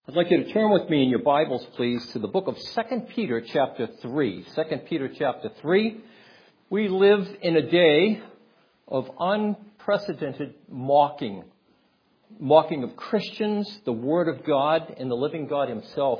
I'd like you to turn with me in your Bibles, please, to the book of 2 Peter chapter 3. 2 Peter chapter 3. We live in a day of unprecedented mocking of Christians, the Word of God, and the living God Himself.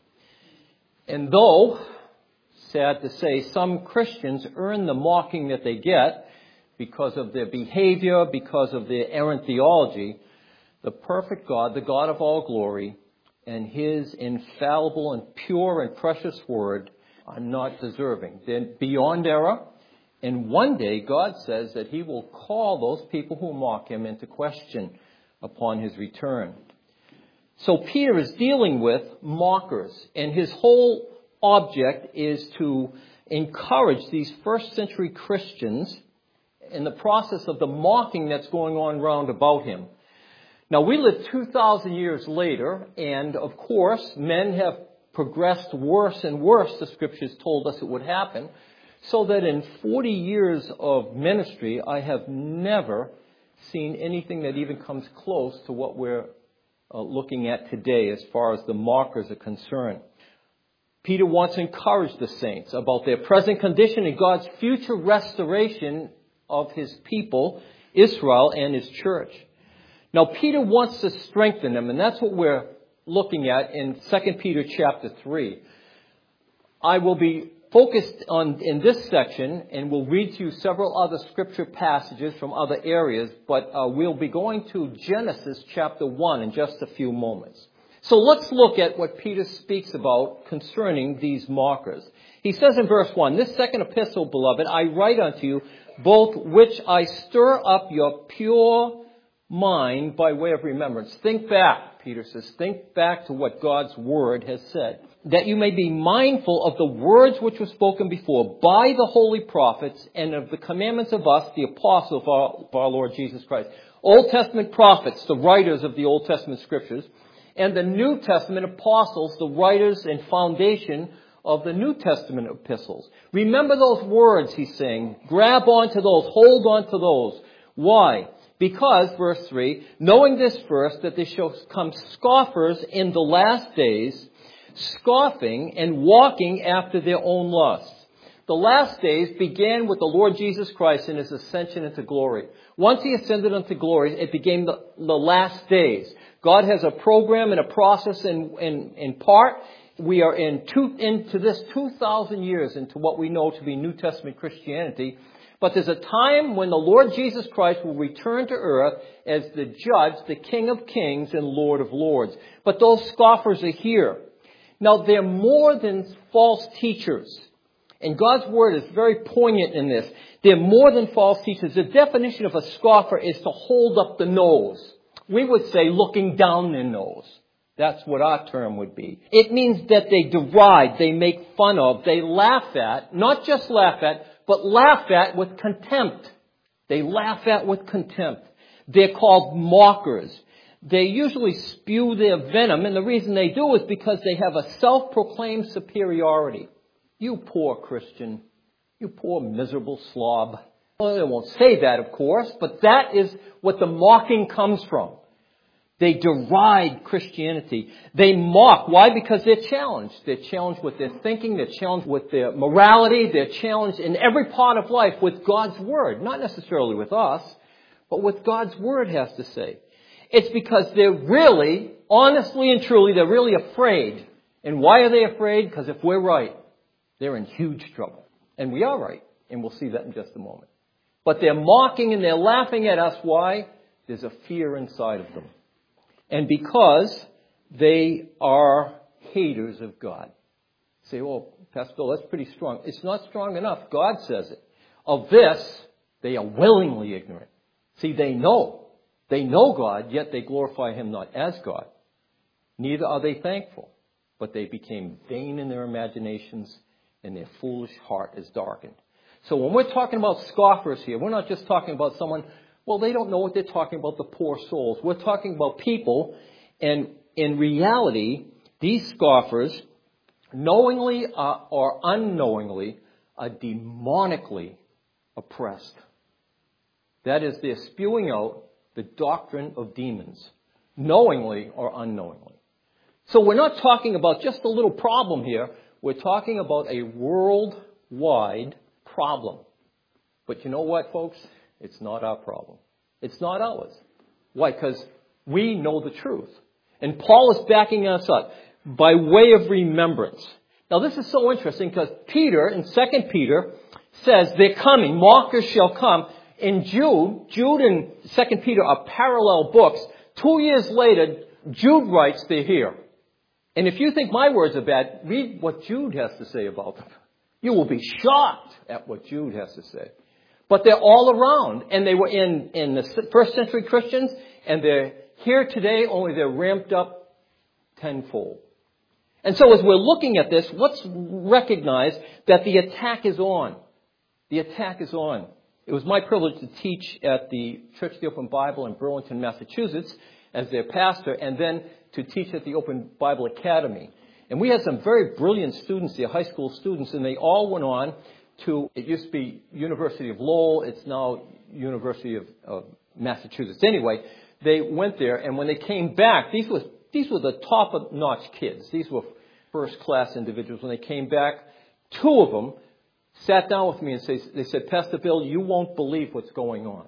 And though, sad to say, some Christians earn the mocking that they get because of their behavior, because of their errant theology, the perfect God, the God of all glory, and His infallible and pure and precious Word are not deserving. They're beyond error. And one day, God says that He will call those people who mock Him into question upon His return. So Peter is dealing with mockers, and his whole object is to encourage these first century Christians in the process of the mocking that's going on round about him. Now, we live 2,000 years later, and of course, men have progressed worse and worse, the Scriptures told us it would happen, so that in 40 years of ministry, I have never seen anything that even comes close to what we're looking at today as far as the mockers are concerned. Peter wants to encourage the saints about their present condition and God's future restoration of His people, Israel, and His church. Now, Peter wants to strengthen them, and that's what we're looking at in 2 Peter chapter 3. I will be focused on in this section, and we'll read to you several other scripture passages from other areas, but we'll be going to Genesis chapter 1 in just a few moments. So let's look at what Peter speaks about concerning these mockers. He says in verse 1, "This second epistle, beloved, I write unto you, both which I stir up your pure mind by way of remembrance." Think back, Peter says. Think back to what God's Word has said. "That you may be mindful of the words which were spoken before by the holy prophets and of the commandments of us, the apostles of our Lord Jesus Christ." Old Testament prophets, the writers of the Old Testament scriptures, and the New Testament apostles, the writers and foundation of the New Testament epistles. Remember those words, he's saying. Grab onto those. Hold on to those. Why? Because, verse 3, "Knowing this first, that there shall come scoffers in the last days, scoffing and walking after their own lusts." The last days began with the Lord Jesus Christ in His ascension into glory. Once He ascended into glory, it became the last days. God has a program and a process in part. We are into this 2,000 years into what we know to be New Testament Christianity. But there's a time when the Lord Jesus Christ will return to earth as the judge, the King of Kings and Lord of Lords. But those scoffers are here. Now, they're more than false teachers. And God's Word is very poignant in this. They're more than false teachers. The definition of a scoffer is to hold up the nose. We would say looking down their nose. That's what our term would be. It means that they deride, they make fun of, they laugh at, not just laugh at, but laugh at with contempt. They laugh at with contempt. They're called mockers. They usually spew their venom, and the reason they do is because they have a self-proclaimed superiority. "You poor Christian. You poor miserable slob." Well, they won't say that, of course, but that is what the mocking comes from. They deride Christianity. They mock. Why? Because they're challenged. They're challenged with their thinking. They're challenged with their morality. They're challenged in every part of life with God's Word. Not necessarily with us, but what God's Word has to say. It's because they're really, honestly and truly, they're really afraid. And why are they afraid? Because if we're right, they're in huge trouble. And we are right. And we'll see that in just a moment. But they're mocking and they're laughing at us. Why? There's a fear inside of them. And because they are haters of God. Say, "Oh, Pastor Bill, that's pretty strong." It's not strong enough. God says it. Of this, they are willingly ignorant. See, they know. They know God, yet they glorify Him not as God. Neither are they thankful. But they became vain in their imaginations, and their foolish heart is darkened. So when we're talking about scoffers here, we're not just talking about someone, well, they don't know what they're talking about, the poor souls. We're talking about people, and in reality, these scoffers, knowingly or unknowingly, are demonically oppressed. That is, they're spewing out the doctrine of demons, knowingly or unknowingly. So we're not talking about just a little problem here. We're talking about a worldwide problem. But you know what, folks? It's not our problem. It's not ours. Why? Because we know the truth. And Paul is backing us up by way of remembrance. Now this is so interesting because Peter, in 2 Peter, says they're coming. Mockers shall come. In Jude and 2 Peter are parallel books. 2 years later, Jude writes they're here. And if you think my words are bad, read what Jude has to say about them. You will be shocked at what Jude has to say. But they're all around. And they were in the first century Christians. And they're here today, only they're ramped up tenfold. And so as we're looking at this, let's recognize that the attack is on. The attack is on. It was my privilege to teach at the Church of the Open Bible in Burlington, Massachusetts, as their pastor, and then to teach at the Open Bible Academy. And we had some very brilliant students, the high school students, and they all went on to, it used to be University of Lowell, it's now University of Massachusetts. Anyway, they went there, and when they came back, these were the top-notch kids. These were first-class individuals. When they came back, two of them sat down with me and they said, Pastor Bill, you won't believe what's going on.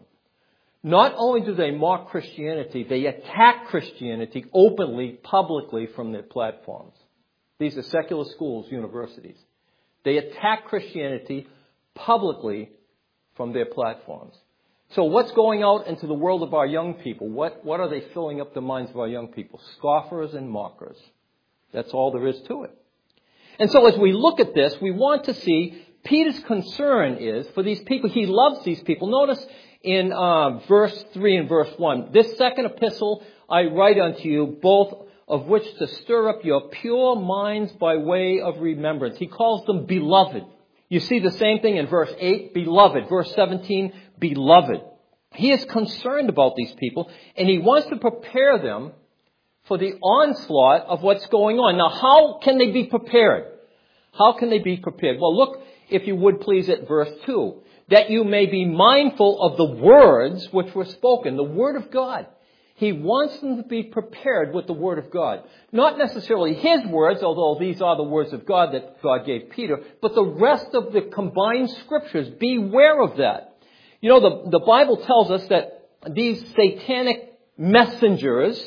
Not only do they mock Christianity, they attack Christianity openly, publicly from their platforms. These are secular schools, universities. They attack Christianity publicly from their platforms. So what's going out into the world of our young people? What are they filling up the minds of our young people? Scoffers and mockers. That's all there is to it. And so as we look at this, we want to see Peter's concern is for these people. He loves these people. Notice in verse 3 and verse 1, this second epistle I write unto you, both of which to stir up your pure minds by way of remembrance. He calls them beloved. You see the same thing in verse 8, beloved. Verse 17, beloved. He is concerned about these people, and he wants to prepare them for the onslaught of what's going on. Now, how can they be prepared? How can they be prepared? Well, look, if you would please, at verse 2. That you may be mindful of the words which were spoken, the Word of God. He wants them to be prepared with the Word of God. Not necessarily his words, although these are the words of God that God gave Peter, but the rest of the combined Scriptures. Beware of that. You know, the Bible tells us that these satanic messengers,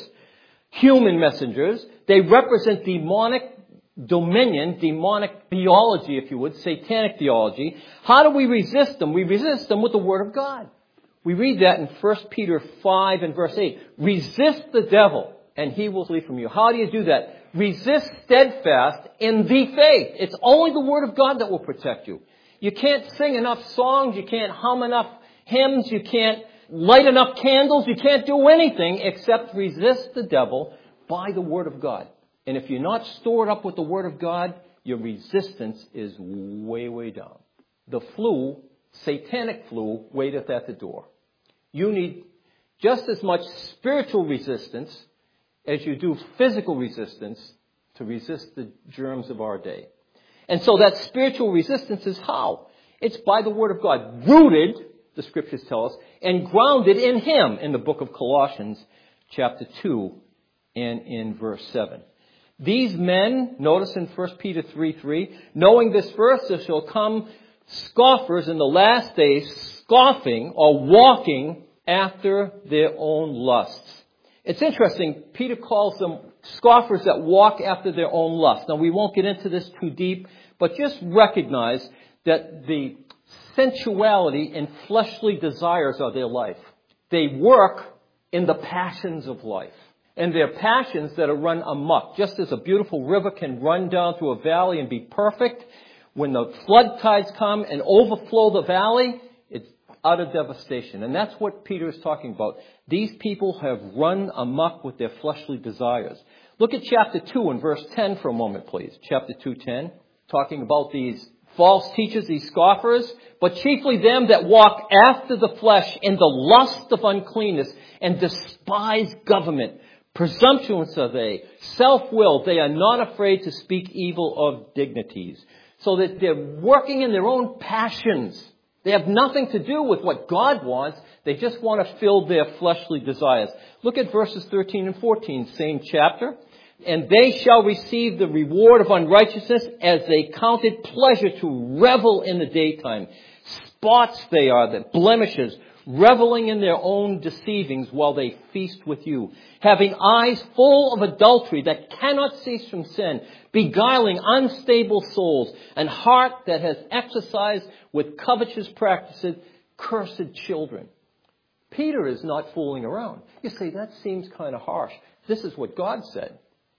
human messengers, they represent demonic dominion, demonic theology, if you would, satanic theology. How do we resist them? We resist them with the Word of God. We read that in 1 Peter 5 and verse 8. Resist the devil, and he will flee from you. How do you do that? Resist steadfast in the faith. It's only the Word of God that will protect you. You can't sing enough songs. You can't hum enough hymns. You can't light enough candles. You can't do anything except resist the devil by the Word of God. And if you're not stored up with the Word of God, your resistance is way, way down. The flu, satanic flu, waiteth at the door. You need just as much spiritual resistance as you do physical resistance to resist the germs of our day. And so that spiritual resistance is how? It's by the Word of God, rooted, the Scriptures tell us, and grounded in Him in the book of Colossians chapter 2 and in verse 7. These men, notice in 1 Peter 3:3, knowing this first, there shall come scoffers in the last days, scoffing or walking after their own lusts. It's interesting, Peter calls them scoffers that walk after their own lusts. Now, we won't get into this too deep, but just recognize that the sensuality and fleshly desires of their life, they work in the passions of life. And they're passions that are run amok. Just as a beautiful river can run down through a valley and be perfect, when the flood tides come and overflow the valley, it's utter devastation. And that's what Peter is talking about. These people have run amok with their fleshly desires. Look at chapter 2 and verse 10 for a moment, please. Chapter 2:10, talking about these false teachers, these scoffers, but chiefly them that walk after the flesh in the lust of uncleanness and despise government. Presumptuous are they, self-willed. They are not afraid to speak evil of dignities. So that they're working in their own passions. They have nothing to do with what God wants. They just want to fill their fleshly desires. Look at verses 13 and 14, same chapter. And they shall receive the reward of unrighteousness as they counted pleasure to revel in the daytime. Spots they are, the blemishes, reveling in their own deceivings while they feast with you. Having eyes full of adultery that cannot cease from sin, beguiling unstable souls, and heart that has exercised with covetous practices, cursed children. Peter is not fooling around. You say, that seems kind of harsh. This is what God said.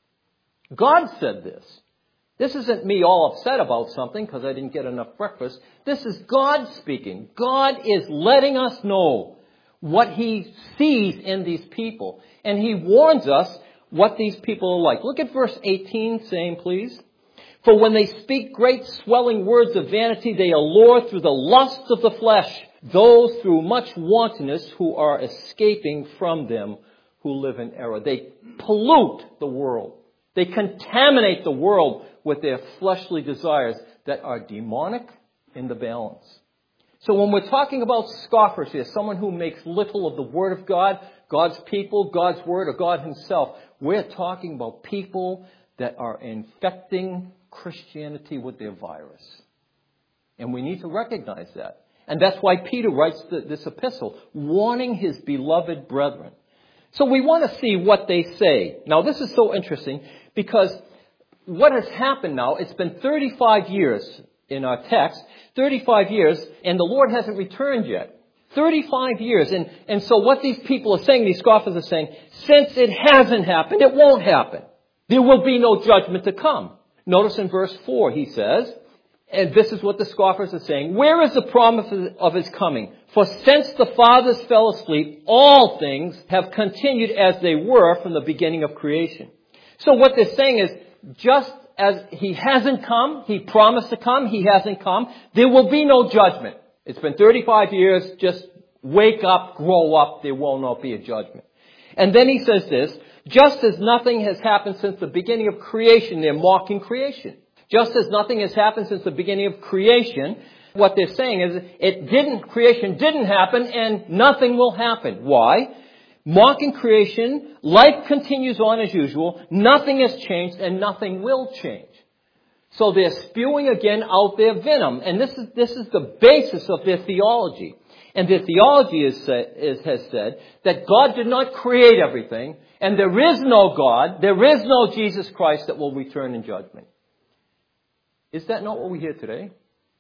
God said this. This isn't me all upset about something because I didn't get enough breakfast. This is God speaking. God is letting us know what He sees in these people. And He warns us what these people are like. Look at verse 18, same please. For when they speak great swelling words of vanity, they allure through the lust of the flesh those through much wantonness who are escaping from them who live in error. They pollute the world. They contaminate the world with their fleshly desires that are demonic in the balance. So when we're talking about scoffers here, someone who makes little of the Word of God, God's people, God's Word, or God Himself, we're talking about people that are infecting Christianity with their virus. And we need to recognize that. And that's why Peter writes this epistle, warning his beloved brethren. So we want to see what they say. Now this is so interesting because what has happened now, it's been 35 years in our text, 35 years, and the Lord hasn't returned yet. 35 years. And so what these people are saying, these scoffers are saying, since it hasn't happened, it won't happen. There will be no judgment to come. Notice in verse 4, he says, and this is what the scoffers are saying, where is the promise of His coming? For since the fathers fell asleep, all things have continued as they were from the beginning of creation. So what they're saying is, just as He hasn't come, He promised to come, He hasn't come, there will be no judgment. It's been 35 years, just wake up, grow up, there will not be a judgment. And then he says this, just as nothing has happened since the beginning of creation, they're mocking creation. Just as nothing has happened since the beginning of creation, what they're saying is creation didn't happen and nothing will happen. Why? Mocking creation, life continues on as usual, nothing has changed and nothing will change. So they're spewing again out their venom. And this is the basis of their theology. And their theology has said that God did not create everything and there is no God, there is no Jesus Christ that will return in judgment. Is that not what we hear today?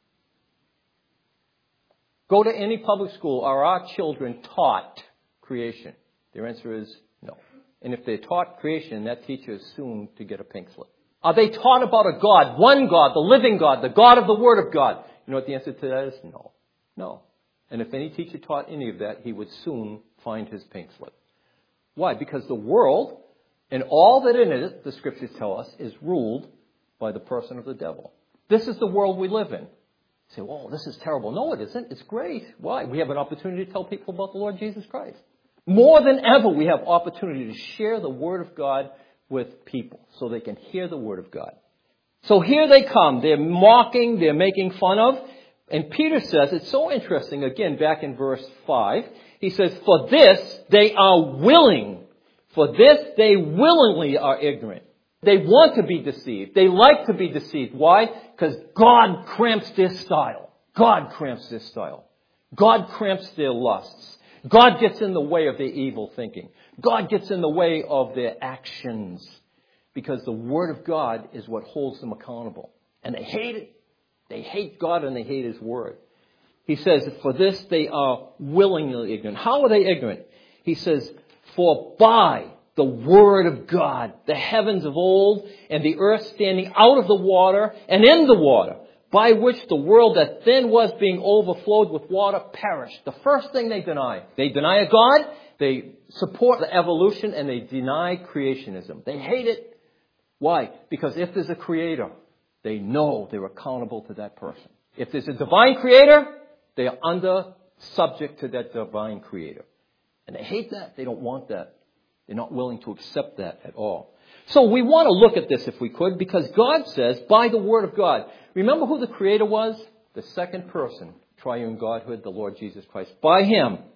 Go to any public school. Are our children taught creation? Their answer is no. And if they're taught creation, that teacher is soon to get a pink slip. Are they taught about a God, one God, the living God, the God of the Word of God? You know what the answer to that is? No. No. And if any teacher taught any of that, he would soon find his pink slip. Why? Because the world and all that in it, the Scriptures tell us, is ruled by the person of the devil. This is the world we live in. You say, well, this is terrible. No, it isn't. It's great. Why? We have an opportunity to tell people about the Lord Jesus Christ. More than ever, we have opportunity to share the Word of God with people so they can hear the Word of God. So here they come. They're mocking, they're making fun of. And Peter says, it's so interesting, again, back in verse 5, he says, for this they are willing. For this they willingly are ignorant. They want to be deceived. They like to be deceived. Why? Because God cramps their style. God cramps their style. God cramps their lusts. God gets in the way of their evil thinking. God gets in the way of their actions. Because the Word of God is what holds them accountable. And they hate it. They hate God and they hate His Word. He says, for this they are willingly ignorant. How are they ignorant? He says, for by the Word of God, the heavens of old and the earth standing out of the water and in the water, by which the world that then was being overflowed with water perished. The first thing they deny a God, they support the evolution, and they deny creationism. They hate it. Why? Because if there's a creator, they know they're accountable to that person. If there's a divine creator, they are subject to that divine creator. And they hate that. They don't want that. They're not willing to accept that at all. So we want to look at this if we could, because God says, by the Word of God. Remember who the Creator was? The second person, triune Godhood, the Lord Jesus Christ. By Him,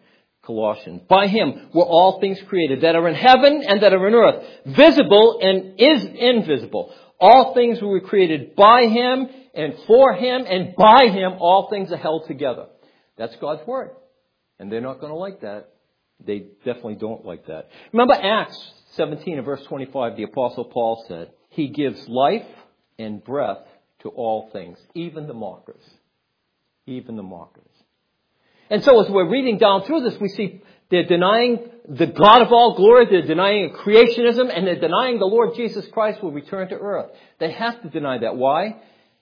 Colossians. By him were all things created that are in heaven and that are in earth, visible and is invisible. All things were created by him and for him, and by him all things are held together. That's God's word. And they're not going to like that. They definitely don't like that. Remember Acts 17 and verse 25, the Apostle Paul said, he gives life and breath to all things, even the mockers. Even the mockers. And so as we're reading down through this, we see they're denying the God of all glory, they're denying creationism, and they're denying the Lord Jesus Christ will return to earth. They have to deny that. Why?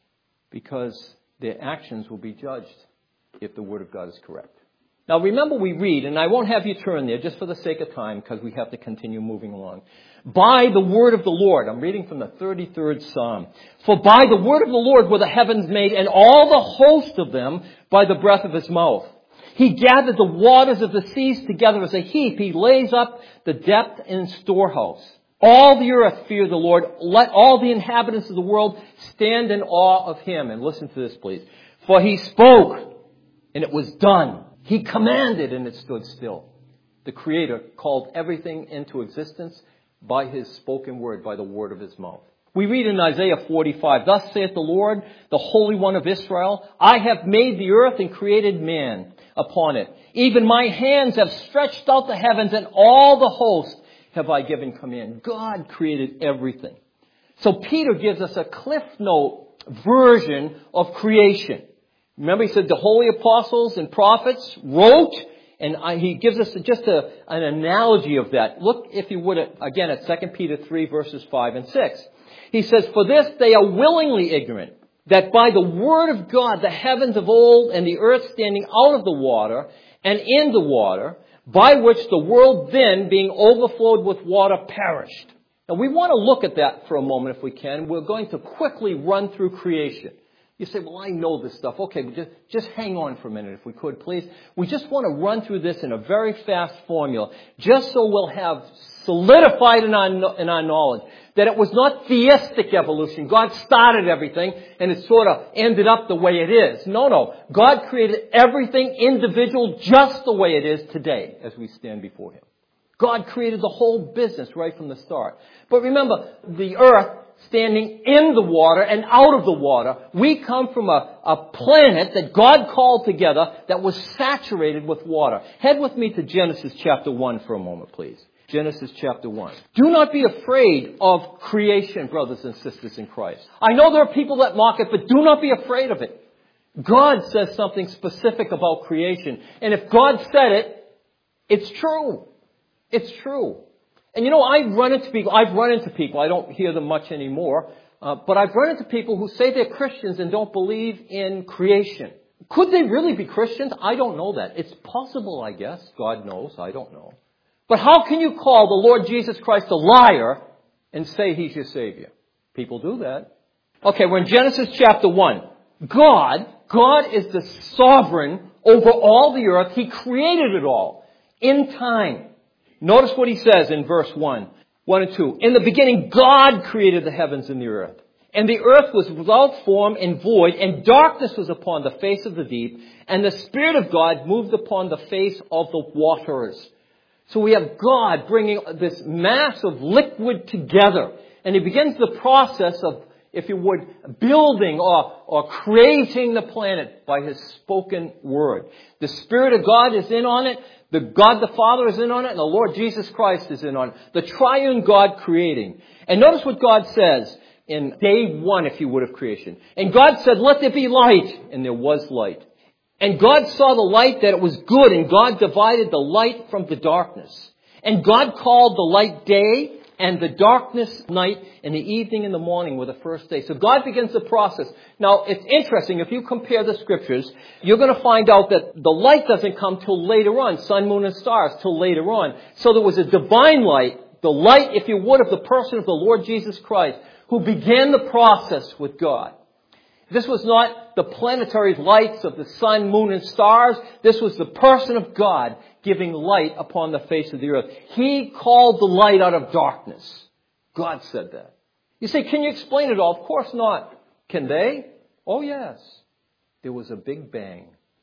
Because their actions will be judged if the Word of God is correct. Now remember we read, and I won't have you turn there just for the sake of time because we have to continue moving along. By the word of the Lord, I'm reading from the 33rd Psalm. For by the word of the Lord were the heavens made, and all the host of them by the breath of his mouth. He gathered the waters of the seas together as a heap. He lays up the depth in storehouse. All the earth fear the Lord. Let all the inhabitants of the world stand in awe of him. And listen to this, please. For he spoke, and it was done. He commanded, and it stood still. The Creator called everything into existence by his spoken word, by the word of his mouth. We read in Isaiah 45, thus saith the Lord, the Holy One of Israel, I have made the earth and created man upon it. Even my hands have stretched out the heavens, and all the host have I given command. God created everything. So Peter gives us a cliff note version of creation. Remember, he said the holy apostles and prophets wrote, and he gives us just an analogy of that. Look, if you would, again at 2 Peter 3, verses 5 and 6. He says, for this they are willingly ignorant, that by the word of God the heavens of old and the earth standing out of the water and in the water, by which the world then, being overflowed with water, perished. Now we want to look at that for a moment if we can. We're going to quickly run through creation. You say, well, I know this stuff. Okay, but just hang on for a minute if we could, please. We just want to run through this in a very fast formula, just so we'll have solidified in our knowledge that it was not theistic evolution. God started everything and it sort of ended up the way it is. No. God created everything individual just the way it is today as we stand before him. God created the whole business right from the start. But remember, the earth standing in the water and out of the water, we come from a planet that God called together that was saturated with water. Head with me to Genesis chapter 1 for a moment, please. Genesis chapter 1. Do not be afraid of creation, brothers and sisters in Christ. I know there are people that mock it, but do not be afraid of it. God says something specific about creation. And if God said it, it's true. It's true. And I've run into people, I don't hear them much anymore, but I've run into people who say they're Christians and don't believe in creation. Could they really be Christians? I don't know that. It's possible, I guess. God knows. I don't know. But how can you call the Lord Jesus Christ a liar and say he's your Savior? People do that. Okay, we're in Genesis chapter 1. God is the sovereign over all the earth. He created it all in time. Notice what he says in verse 1 and 2. In the beginning, God created the heavens and the earth. And the earth was without form and void, and darkness was upon the face of the deep, and the Spirit of God moved upon the face of the waters. So we have God bringing this mass of liquid together. And he begins the process of, if you would, building or creating the planet by his spoken word. The Spirit of God is in on it. The God the Father is in on it. And the Lord Jesus Christ is in on it. The triune God creating. And notice what God says in day 1, if you would, of creation. And God said, let there be light. And there was light. And God saw the light that it was good, and God divided the light from the darkness. And God called the light day, and the darkness night, and the evening and the morning were the first day. So God begins the process. Now, it's interesting. If you compare the scriptures, you're going to find out that the light doesn't come till later on. Sun, moon, and stars till later on. So there was a divine light, the light, if you would, of the person of the Lord Jesus Christ, who began the process with God. This was not the planetary lights of the sun, moon, and stars. This was the person of God giving light upon the face of the earth. He called the light out of darkness. God said that. You say, can you explain it all? Of course not. Can they? Oh, yes. There was a big bang.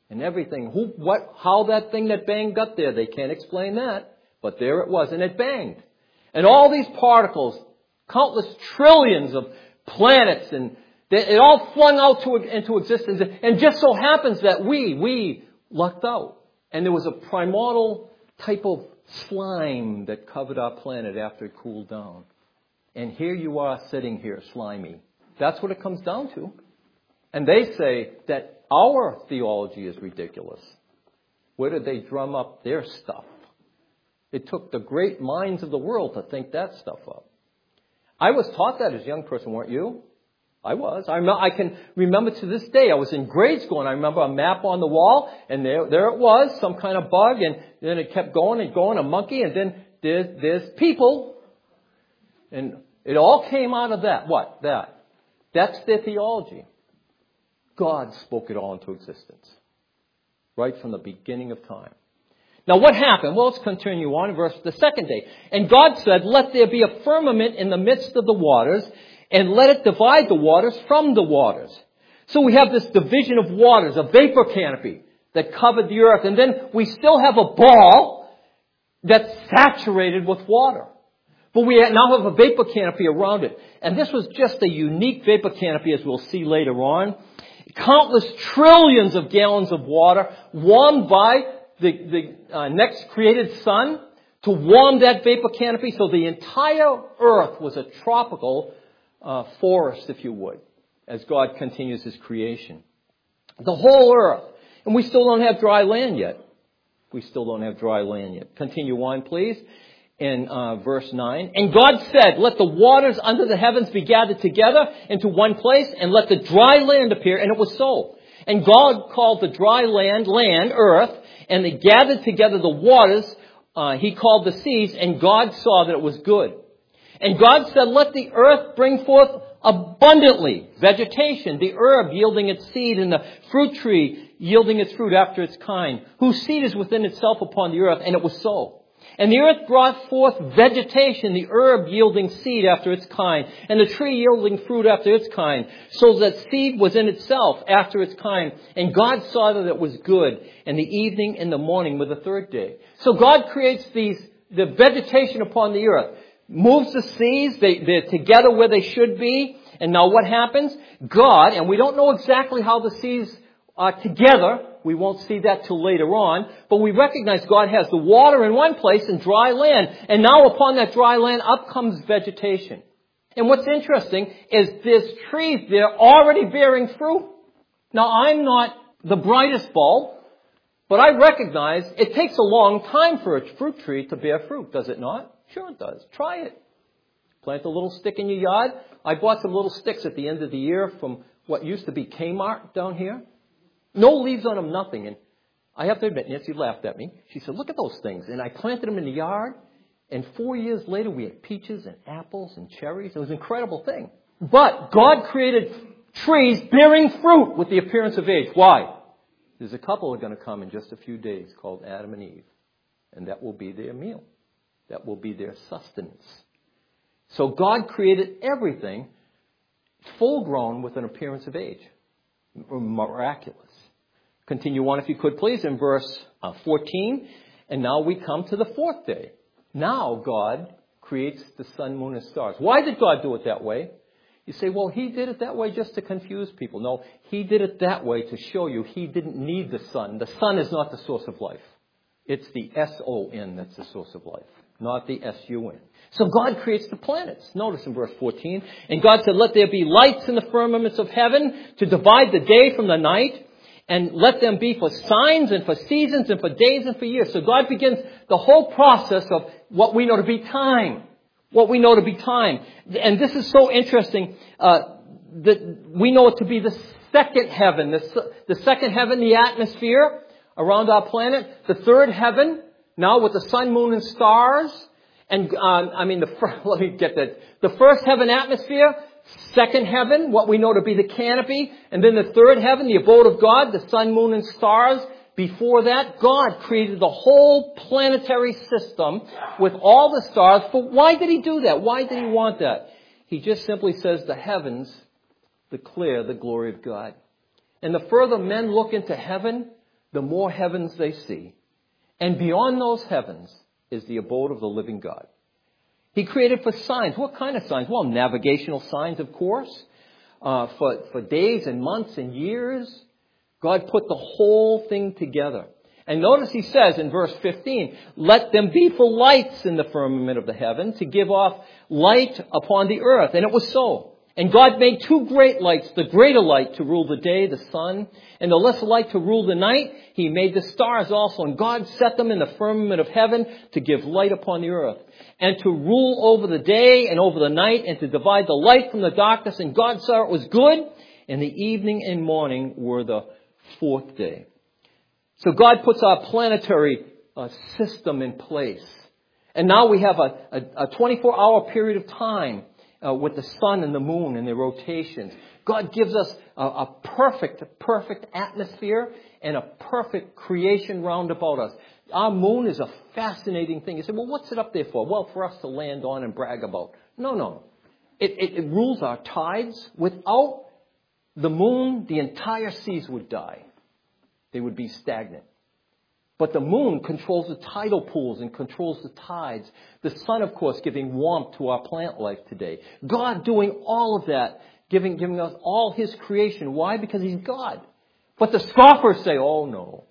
and everything. How that thing that banged got there, they can't explain that. But there it was, and it banged. And all these particles, countless trillions of planets, and it all flung out into existence. And just so happens that we lucked out. And there was a primordial type of slime that covered our planet after it cooled down. And here you are sitting here, slimy. That's what it comes down to. And they say that our theology is ridiculous. Where did they drum up their stuff? It took the great minds of the world to think that stuff up. I was taught that as a young person, weren't you? I was. I can remember to this day, I was in grade school and I remember a map on the wall and there it was, some kind of bug, and then it kept going and going, a monkey, and then there's people. And it all came out of that. What? That. That's their theology. God spoke it all into existence. Right from the beginning of time. Now what happened? Well, let's continue on in the second day. And God said, let there be a firmament in the midst of the waters, and let it divide the waters from the waters. So we have this division of waters, a vapor canopy that covered the earth. And then we still have a ball that's saturated with water. But we now have a vapor canopy around it. And this was just a unique vapor canopy, as we'll see later on. Countless trillions of gallons of water warmed by the next created sun to warm that vapor canopy. So the entire earth was a tropical forest, if you would, as God continues His creation. The whole earth. And we still don't have dry land yet. Continue on, please. In verse 9. And God said, let the waters under the heavens be gathered together into one place, and let the dry land appear. And it was so. And God called the dry land, earth, and they gathered together the waters, He called the seas, and God saw that it was good. And God said, let the earth bring forth abundantly vegetation, the herb yielding its seed, and the fruit tree yielding its fruit after its kind, whose seed is within itself upon the earth. And it was so. And the earth brought forth vegetation, the herb yielding seed after its kind, and the tree yielding fruit after its kind, so that seed was in itself after its kind. And God saw that it was good, and the evening and the morning were the third day. So God creates the vegetation upon the earth, moves the seas, they're together where they should be. And now what happens? God, and we don't know exactly how the seas are together. We won't see that till later on. But we recognize God has the water in one place and dry land. And now upon that dry land, up comes vegetation. And what's interesting is there's trees there already bearing fruit. Now, I'm not the brightest bulb, but I recognize it takes a long time for a fruit tree to bear fruit, does it not? Sure it does. Try it. Plant a little stick in your yard. I bought some little sticks at the end of the year from what used to be Kmart down here. No leaves on them, nothing. And I have to admit, Nancy laughed at me. She said, look at those things. And I planted them in the yard. And 4 years later, we had peaches and apples and cherries. It was an incredible thing. But God created trees bearing fruit with the appearance of age. Why? There's a couple that are going to come in just a few days called Adam and Eve. And that will be their meal. That will be their sustenance. So God created everything full grown with an appearance of age. Miraculous. Continue on, if you could, please, in verse 14. And now we come to the fourth day. Now God creates the sun, moon, and stars. Why did God do it that way? You say, well, He did it that way just to confuse people. No, He did it that way to show you He didn't need the sun. The sun is not the source of life. It's the S-O-N that's the source of life, not the S-U-N. So God creates the planets. Notice in verse 14. And God said, let there be lights in the firmaments of heaven to divide the day from the night. And let them be for signs and for seasons and for days and for years. So God begins the whole process of what we know to be time. And this is so interesting. That we know it to be the second heaven. The second heaven, the atmosphere around our planet. The third heaven, now with the sun, moon, and stars. And, let me get that. The first heaven, atmosphere. Second heaven, what we know to be the canopy. And then the third heaven, the abode of God, the sun, moon, and stars. Before that, God created the whole planetary system with all the stars. But why did He do that? Why did He want that? He just simply says the heavens declare the glory of God. And the further men look into heaven, the more heavens they see. And beyond those heavens is the abode of the living God. He created for signs. What kind of signs? Well, navigational signs, of course. For days and months and years, God put the whole thing together. And notice he says in verse 15, let them be for lights in the firmament of the heaven to give off light upon the earth. And it was so. And God made two great lights, the greater light to rule the day, the sun, and the lesser light to rule the night. He made the stars also, and God set them in the firmament of heaven to give light upon the earth, and to rule over the day and over the night, and to divide the light from the darkness. And God saw it was good, and the evening and morning were the fourth day. So God puts our planetary system in place. And now we have a 24-hour period of time with the sun and the moon and their rotations. God gives us a perfect atmosphere and a perfect creation round about us. Our moon is a fascinating thing. You say, well, what's it up there for? Well, for us to land on and brag about. No. It rules our tides. Without the moon, the entire seas would die. They would be stagnant. But the moon controls the tidal pools and controls the tides. The sun, of course, giving warmth to our plant life today. God doing all of that, giving us all His creation. Why? Because He's God. But the scoffers say, oh,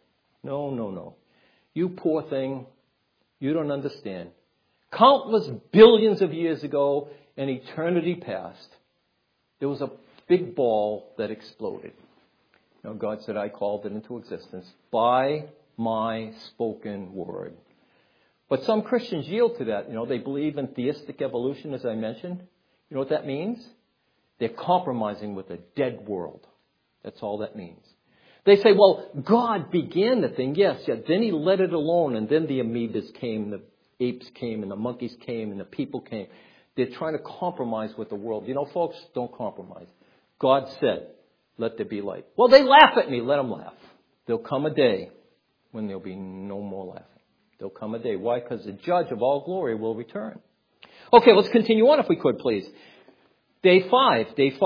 no. You poor thing. You don't understand. Countless billions of years ago, in eternity past, there was a big ball that exploded. Now, God said, I called it into existence by my spoken word. But some Christians yield to that. They believe in theistic evolution, as I mentioned. You know what that means? They're compromising with a dead world. That's all that means. They say, well, God began the thing. Yes, then He let it alone. And then the amoebas came, the apes came, and the monkeys came, and the people came. They're trying to compromise with the world. Folks, don't compromise. God said, let there be light. Well, they laugh at me. Let them laugh. There'll come a day when there'll be no more laughing. There'll come a day. Why? Because the judge of all glory will return. Okay, let's continue on if we could, please. Day 5,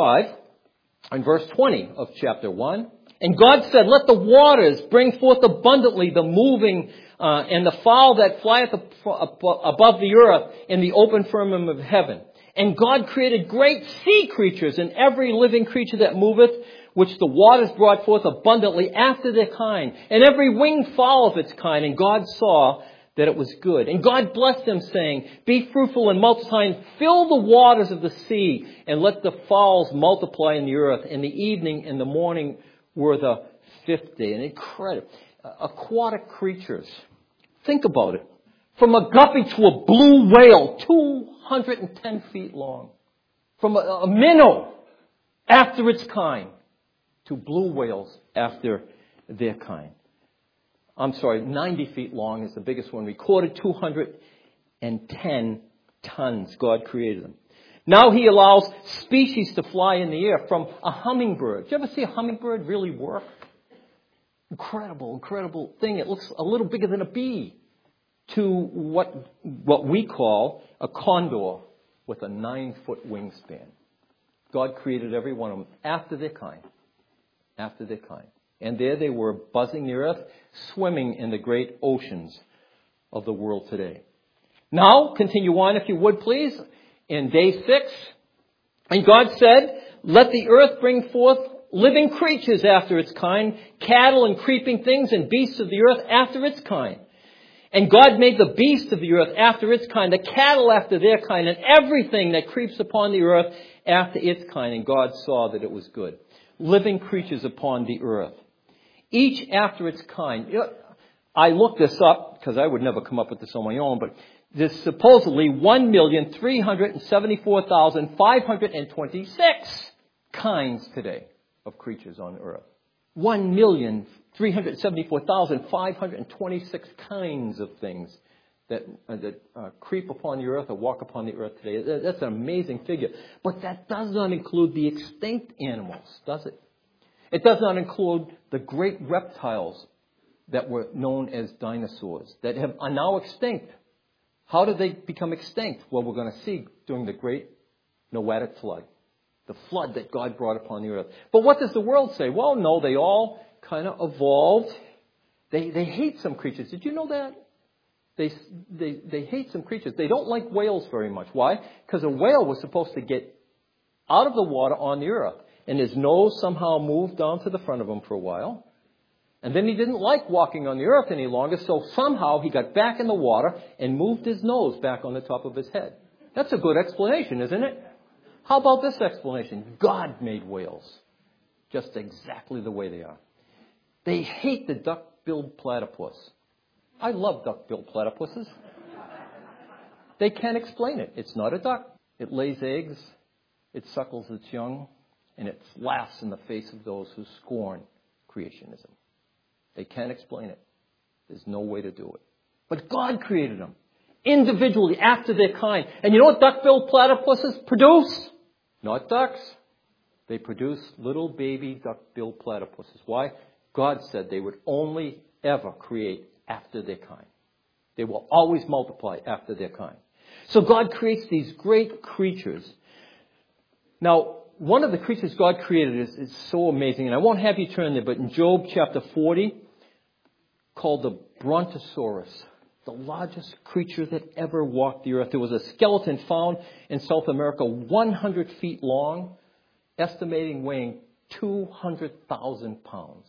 in verse 20 of chapter 1. And God said, let the waters bring forth abundantly the moving and the fowl that flieth above the earth in the open firmament of heaven. And God created great sea creatures and every living creature that moveth, which the waters brought forth abundantly after their kind, and every winged fowl of its kind. And God saw that it was good. And God blessed them, saying, be fruitful and multiply, and fill the waters of the sea, and let the fowls multiply in the earth. And the evening and the morning were the fifth day. And incredible. Aquatic creatures. Think about it. From a guppy to a blue whale, 210 feet long. From a minnow after its kind, to blue whales after their kind. 90 feet long is the biggest one recorded. 210 tons God created them. Now He allows species to fly in the air, from a hummingbird. Did you ever see a hummingbird really work? Incredible thing. It looks a little bigger than a bee. To what we call a condor with a 9-foot wingspan. God created every one of them after their kind. And there they were, buzzing the earth, swimming in the great oceans of the world today. Now, continue on if you would, please, in day 6. And God said, let the earth bring forth living creatures after its kind, cattle and creeping things and beasts of the earth after its kind. And God made the beasts of the earth after its kind, the cattle after their kind, and everything that creeps upon the earth after its kind. And God saw that it was good. Living creatures upon the earth, each after its kind. I looked this up because I would never come up with this on my own, but there's supposedly 1,374,526 kinds today of creatures on earth. 1,374,526 kinds of things that creep upon the earth or walk upon the earth today. That's an amazing figure. But that does not include the extinct animals, does it? It does not include the great reptiles that were known as dinosaurs that are now extinct. How did they become extinct? Well, we're going to see during the great Noahic flood. The flood that God brought upon the earth. But what does the world say? Well, no, they all kind of evolved They hate some creatures. Did you know that? They hate some creatures. They don't like whales very much. Why? Because a whale was supposed to get out of the water on the earth. And his nose somehow moved down to the front of him for a while. And then he didn't like walking on the earth any longer, so somehow he got back in the water and moved his nose back on the top of his head. That's a good explanation, isn't it? How about this explanation? God made whales just exactly the way they are. They hate the duck-billed platypus. I love duck-billed platypuses. They can't explain it. It's not a duck. It lays eggs, it suckles its young, and it laughs in the face of those who scorn creationism. They can't explain it. There's no way to do it. But God created them individually after their kind. And you know what duck-billed platypuses produce? Not ducks. They produce little baby duck-billed platypuses. Why? God said they would only ever create after their kind. They will always multiply after their kind. So God creates these great creatures. Now, one of the creatures God created is so amazing, and I won't have you turn there, but in Job chapter 40, called the Brontosaurus, the largest creature that ever walked the earth. There was a skeleton found in South America 100 feet long, estimating weighing 200,000 pounds.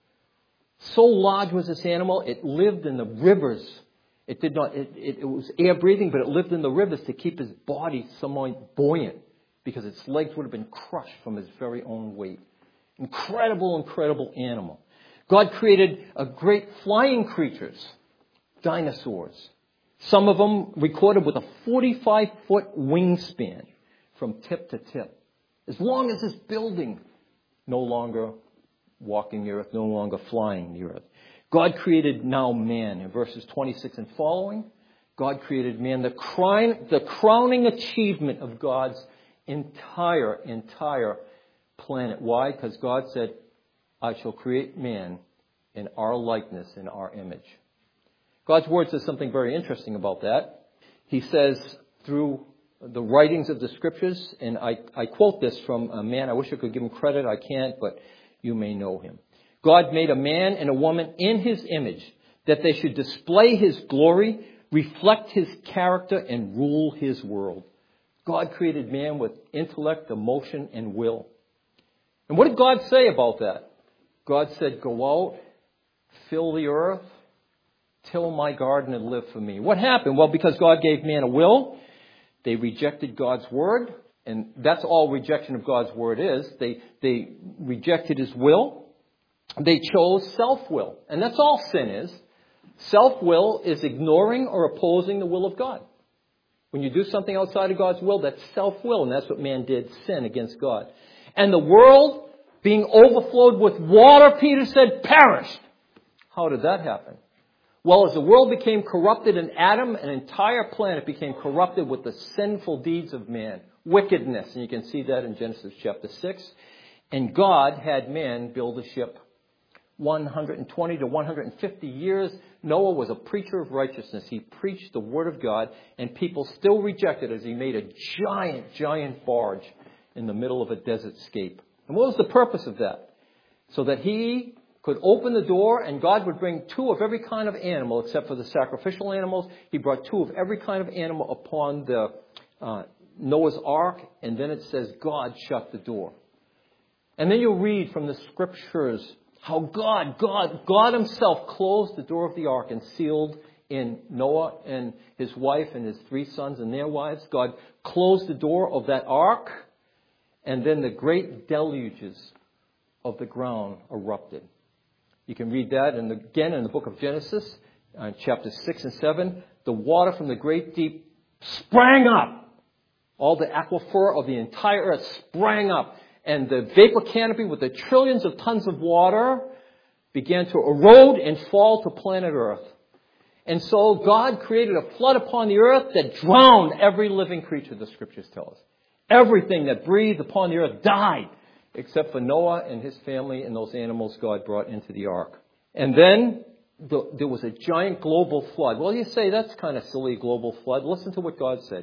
So large was this animal, it lived in the rivers. It was air breathing, but it lived in the rivers to keep his body somewhat buoyant, because its legs would have been crushed from his very own weight. Incredible, incredible animal. God created great flying creatures, dinosaurs. Some of them recorded with a 45-foot wingspan from tip to tip. As long as this building, no longer walking the earth, no longer flying the earth. God created now man. In verses 26 and following, God created man. The crowning achievement of God's entire planet. Why? Because God said, I shall create man in our likeness, in our image. God's Word says something very interesting about that. He says through the writings of the Scriptures, and I quote this from a man, I wish I could give him credit, I can't, but you may know him. God made a man and a woman in His image, that they should display His glory, reflect His character, and rule His world. God created man with intellect, emotion, and will. And what did God say about that? God said, go out, fill the earth, till my garden and live for me. What happened? Well, because God gave man a will, they rejected God's word. And that's all rejection of God's word is. They rejected His will. They chose self-will. And that's all sin is. Self-will is ignoring or opposing the will of God. When you do something outside of God's will, that's self-will. And that's what man did, sin against God. And the world being overflowed with water, Peter said, perished. How did that happen? Well, as the world became corrupted in Adam, an entire planet became corrupted with the sinful deeds of man. Wickedness. And you can see that in Genesis chapter 6. And God had man build a ship. 120 to 150 years, Noah was a preacher of righteousness. He preached the word of God, and people still rejected it as he made a giant barge in the middle of a desert scape. And what was the purpose of that? So that he could open the door and God would bring two of every kind of animal, except for the sacrificial animals. He brought two of every kind of animal upon the Noah's ark, and then it says God shut the door. And then you'll read from the scriptures how God Himself closed the door of the ark and sealed in Noah and his wife and his three sons and their wives. God closed the door of that ark, and then the great deluges of the ground erupted. You can read that, and again in the book of Genesis, chapters 6 and 7, the water from the great deep sprang up. All the aquifer of the entire earth sprang up. And the vapor canopy with the trillions of tons of water began to erode and fall to planet Earth. And so God created a flood upon the earth that drowned every living creature, the scriptures tell us. Everything that breathed upon the earth died, except for Noah and his family and those animals God brought into the ark. And then there was a giant global flood. Well, you say, that's kind of silly, global flood. Listen to what God said.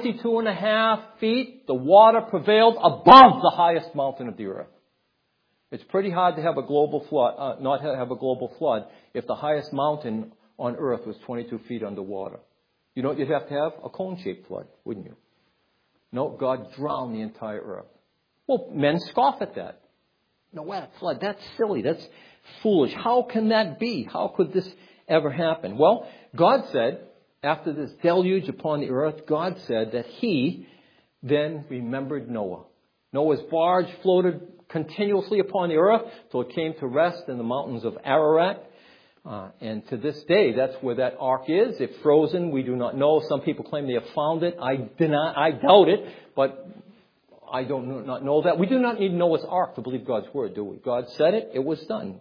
22.5 feet, the water prevailed above the highest mountain of the earth. It's pretty hard to have a global flood, not have a global flood if the highest mountain on earth was 22 feet underwater. You know what you'd have to have? A cone-shaped flood, wouldn't you? No, God drowned the entire earth. Well, men scoff at that. No, what a flood. That's silly. That's foolish. How can that be? How could this ever happen? Well, God said, after this deluge upon the earth, God said that He then remembered Noah. Noah's barge floated continuously upon the earth till it came to rest in the mountains of Ararat. And to this day, that's where that ark is. It's frozen. We do not know. Some people claim they have found it. I doubt it, but I do not know that. We do not need Noah's ark to believe God's word, do we? God said it. It was done.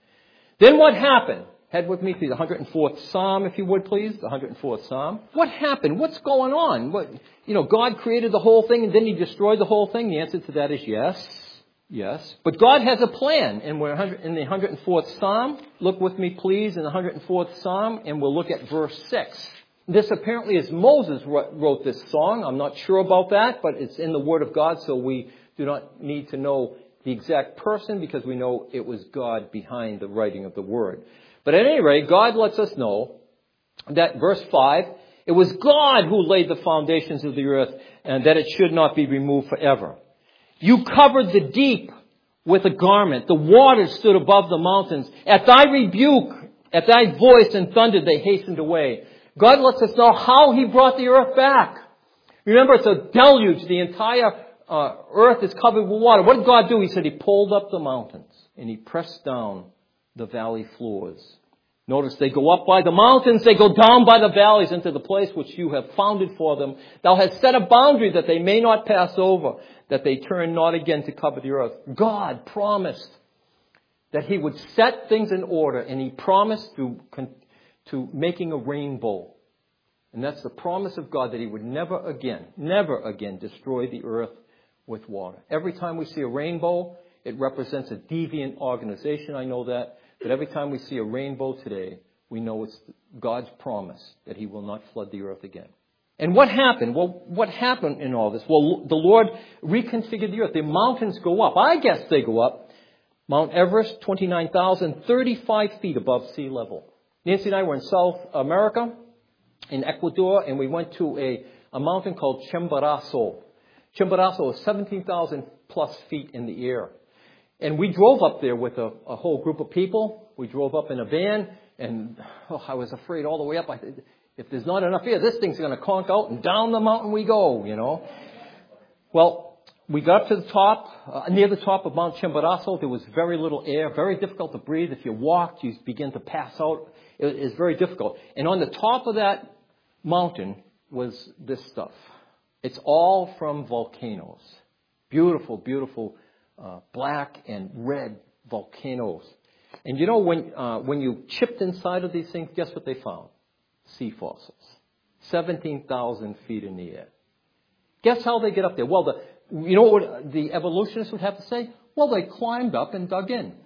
Then what happened? Head with me to the 104th Psalm, if you would, please. The 104th Psalm. What happened? What's going on? God created the whole thing and then He destroyed the whole thing? The answer to that is yes. Yes. But God has a plan. And we're in the 104th Psalm. Look with me, please, in the 104th Psalm, and we'll look at verse 6. This apparently is Moses wrote this song. I'm not sure about that, but it's in the Word of God, so we do not need to know the exact person because we know it was God behind the writing of the Word. But at any rate, God lets us know that, verse 5, it was God who laid the foundations of the earth and that it should not be removed forever. You covered the deep with a garment. The waters stood above the mountains. At thy rebuke, at thy voice and thunder, they hastened away. God lets us know how He brought the earth back. Remember, it's a deluge. The entire earth is covered with water. What did God do? He said He pulled up the mountains and He pressed down the valley floors. Notice they go up by the mountains, they go down by the valleys into the place which you have founded for them. Thou hast set a boundary that they may not pass over, that they turn not again to cover the earth. God promised that He would set things in order, and He promised to making a rainbow. And that's the promise of God, that He would never again destroy the earth with water. Every time we see a rainbow, it represents a deviant organization, I know that. But every time we see a rainbow today, we know it's God's promise that He will not flood the earth again. And what happened? Well, what happened in all this? Well, the Lord reconfigured the earth. The mountains go up. I guess they go up. Mount Everest, 29,035 feet above sea level. Nancy and I were in South America, in Ecuador, and we went to a mountain called Chimborazo. Chimborazo is 17,000 plus feet in the air. And we drove up there with a whole group of people. We drove up in a van, and I was afraid all the way up. If there's not enough air, this thing's going to conk out, and down the mountain we go, Well, we got up to the top, near the top of Mount Chimborazo. There was very little air, very difficult to breathe. If you walked, you begin to pass out. It is very difficult. And on the top of that mountain was this stuff. It's all from volcanoes. Beautiful, beautiful black and red volcanoes. And when you chipped inside of these things, guess what they found? Sea fossils. 17,000 feet in the air. Guess how they get up there? Well, you know what the evolutionists would have to say? Well, they climbed up and dug in.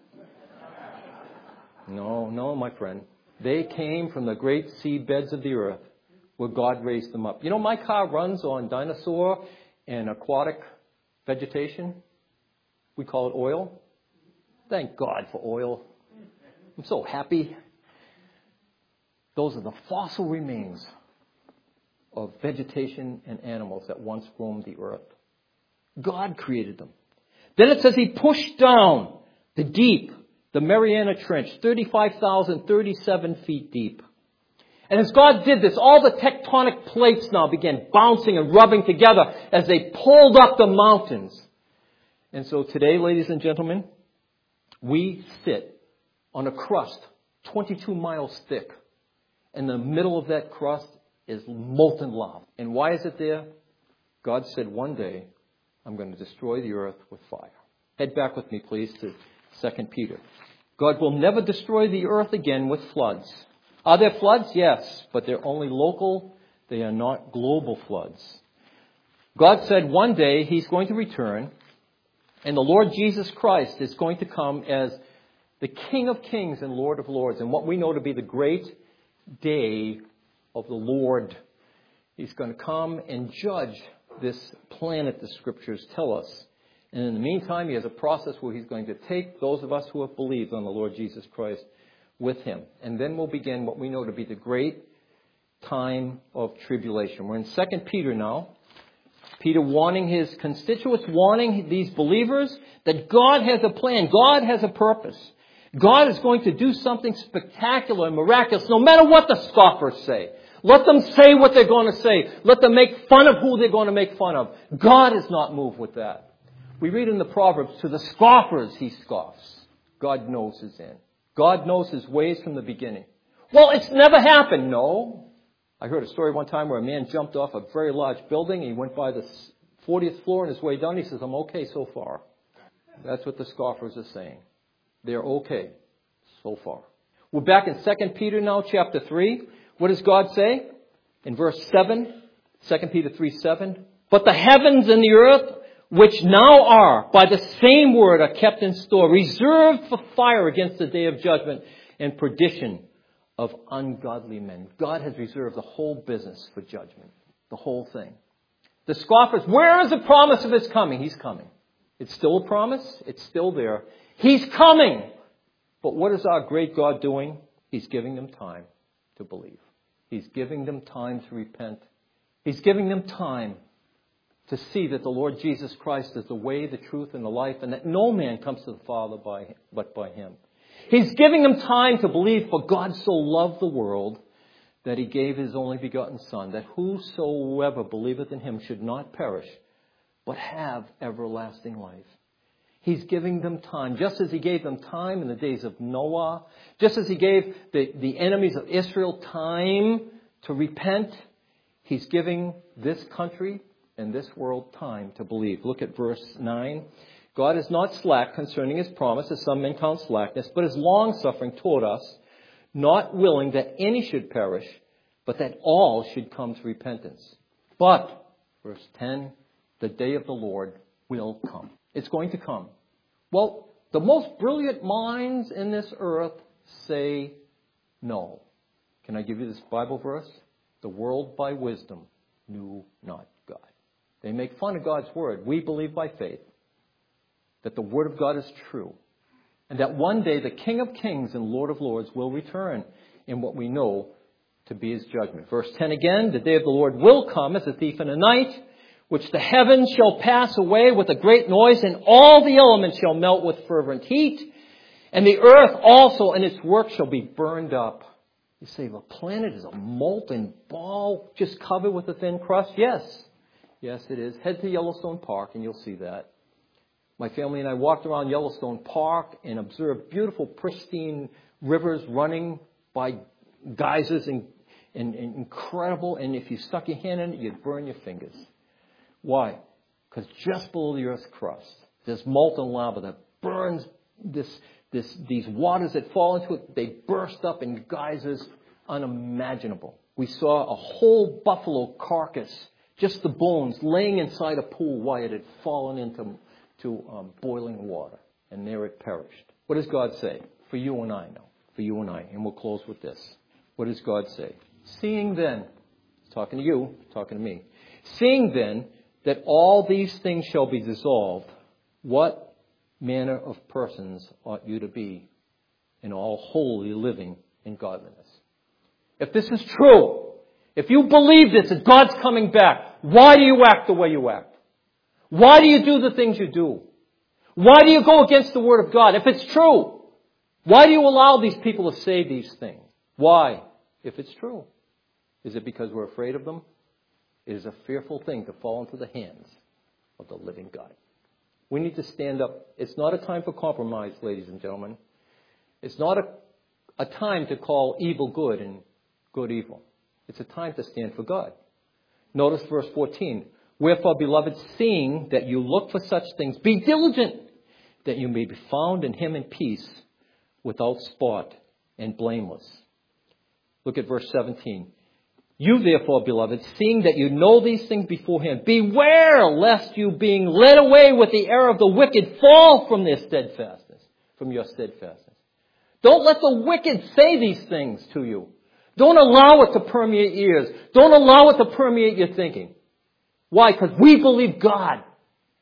No, my friend. They came from the great seabeds of the earth where God raised them up. My car runs on dinosaur and aquatic vegetation. We call it oil. Thank God for oil. I'm so happy. Those are the fossil remains of vegetation and animals that once roamed the earth. God created them. Then it says He pushed down the deep, the Mariana Trench, 35,037 feet deep. And as God did this, all the tectonic plates now began bouncing and rubbing together as they pulled up the mountains. And so today, ladies and gentlemen, we sit on a crust 22 miles thick. In the middle of that crust is molten lava. And why is it there? God said, one day, I'm going to destroy the earth with fire. Head back with me, please, to 2 Peter. God will never destroy the earth again with floods. Are there floods? Yes, but they're only local. They are not global floods. God said one day He's going to return, and the Lord Jesus Christ is going to come as the King of Kings and Lord of Lords, and what we know to be the great day of the Lord. He's going to come and judge this planet, the Scriptures tell us. And in the meantime, he has a process where he's going to take those of us who have believed on the Lord Jesus Christ with him. And then we'll begin what we know to be the great time of tribulation. We're in 2 Peter now. Peter warning his constituents, warning these believers that God has a plan. God has a purpose. God is going to do something spectacular and miraculous, no matter what the scoffers say. Let them say what they're going to say. Let them make fun of who they're going to make fun of. God is not moved with that. We read in the Proverbs, to the scoffers he scoffs. God knows his end. God knows his ways from the beginning. Well, it's never happened. No. I heard a story one time where a man jumped off a very large building. He went by the 40th floor on his way down. He says, I'm okay so far. That's what the scoffers are saying. They're okay so far. We're back in 2 Peter now, chapter 3. What does God say? In verse 7, 2 Peter 3:7. But the heavens and the earth, which now are, by the same word, are kept in store, reserved for fire against the day of judgment and perdition of ungodly men. God has reserved the whole business for judgment. The whole thing. The scoffers, where is the promise of his coming? He's coming. It's still a promise. It's still there. He's coming. But what is our great God doing? He's giving them time to believe. He's giving them time to repent. He's giving them time to see that the Lord Jesus Christ is the way, the truth, and the life, and that no man comes to the Father but by him. He's giving them time to believe, for God so loved the world that he gave his only begotten Son, that whosoever believeth in him should not perish, but have everlasting life. He's giving them time, just as he gave them time in the days of Noah, just as he gave the enemies of Israel time to repent. He's giving this country and this world time to believe. Look at verse 9. God is not slack concerning his promise, as some men count slackness, but is long-suffering toward us, not willing that any should perish, but that all should come to repentance. But, verse 10, the day of the Lord will come. It's going to come. Well, the most brilliant minds in this earth say no. Can I give you this Bible verse? The world by wisdom knew not God. They make fun of God's word. We believe by faith that the word of God is true, and that one day the King of Kings and Lord of Lords will return in what we know to be his judgment. Verse 10 again, the day of the Lord will come as a thief in the night, which the heavens shall pass away with a great noise, and all the elements shall melt with fervent heat, and the earth also and its work shall be burned up. You say, the planet is a molten ball just covered with a thin crust? Yes. Yes, it is. Head to Yellowstone Park and you'll see that. My family and I walked around Yellowstone Park and observed beautiful, pristine rivers running by geysers and incredible. And if you stuck your hand in it, you'd burn your fingers. Why? Because just below the Earth's crust, there's molten lava that burns these waters that fall into it. They burst up in geysers unimaginable. We saw a whole buffalo carcass, just the bones, laying inside a pool while it had fallen into boiling water, and there it perished. What does God say? For you and I now. For you and I. And we'll close with this. What does God say? Seeing then, talking to you, talking to me. Seeing then that all these things shall be dissolved, what manner of persons ought you to be in all holy living in godliness? If this is true, if you believe this, that God's coming back, why do you act the way you act? Why do you do the things you do? Why do you go against the Word of God? If it's true, why do you allow these people to say these things? Why? If it's true. Is it because we're afraid of them? It is a fearful thing to fall into the hands of the living God. We need to stand up. It's not a time for compromise, ladies and gentlemen. It's not a time to call evil good and good evil. It's a time to stand for God. Notice verse 14. Wherefore, beloved, seeing that you look for such things, be diligent that you may be found in him in peace, without spot and blameless. Look at verse 17. You therefore, beloved, seeing that you know these things beforehand, beware lest you, being led away with the error of the wicked, fall from their steadfastness, from your steadfastness. Don't let the wicked say these things to you. Don't allow it to permeate your ears. Don't allow it to permeate your thinking. Why? Because we believe God.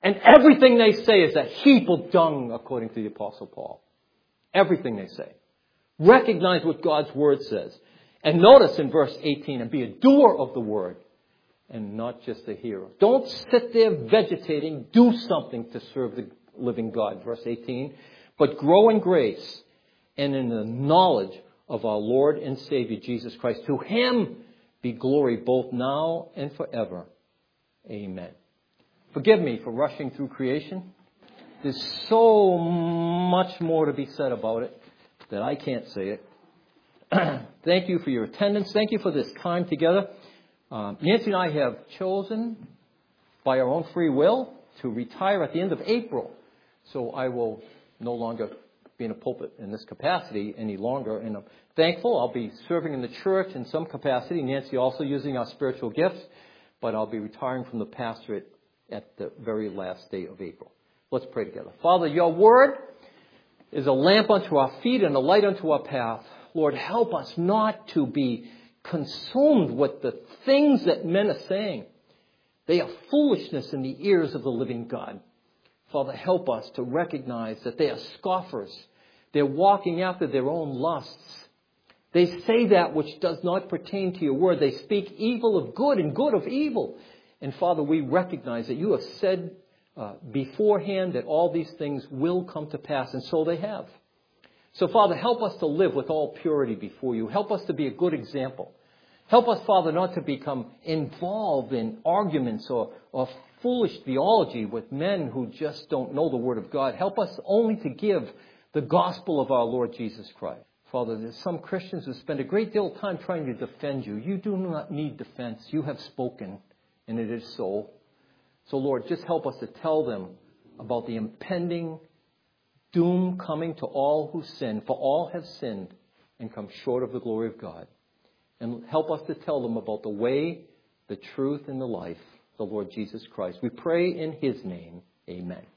And everything they say is a heap of dung, according to the Apostle Paul. Everything they say. Recognize what God's Word says. And notice in verse 18, and be a doer of the Word and not just a hearer. Don't sit there vegetating. Do something to serve the living God. Verse 18, but grow in grace and in the knowledge of our Lord and Savior Jesus Christ. To Him be glory both now and forever. Amen. Forgive me for rushing through creation. There's so much more to be said about it that I can't say it. Thank you for your attendance. Thank you for this time together. Nancy and I have chosen, by our own free will, to retire at the end of April. So I will no longer be in a pulpit in this capacity any longer. And I'm thankful. I'll be serving in the church in some capacity. Nancy also using our spiritual gifts. But I'll be retiring from the pastorate at the very last day of April. Let's pray together. Father, your word is a lamp unto our feet and a light unto our path. Lord, help us not to be consumed with the things that men are saying. They are foolishness in the ears of the living God. Father, help us to recognize that they are scoffers. They're walking after their own lusts. They say that which does not pertain to your word. They speak evil of good and good of evil. And Father, we recognize that you have said beforehand that all these things will come to pass, and so they have. So, Father, help us to live with all purity before you. Help us to be a good example. Help us, Father, not to become involved in arguments or foolish theology with men who just don't know the Word of God. Help us only to give the gospel of our Lord Jesus Christ. Father, there's some Christians who spend a great deal of time trying to defend you. You do not need defense. You have spoken, and it is so. So, Lord, just help us to tell them about the impending doom coming to all who sin, for all have sinned and come short of the glory of God. And help us to tell them about the way, the truth, and the life, the Lord Jesus Christ. We pray in His name. Amen.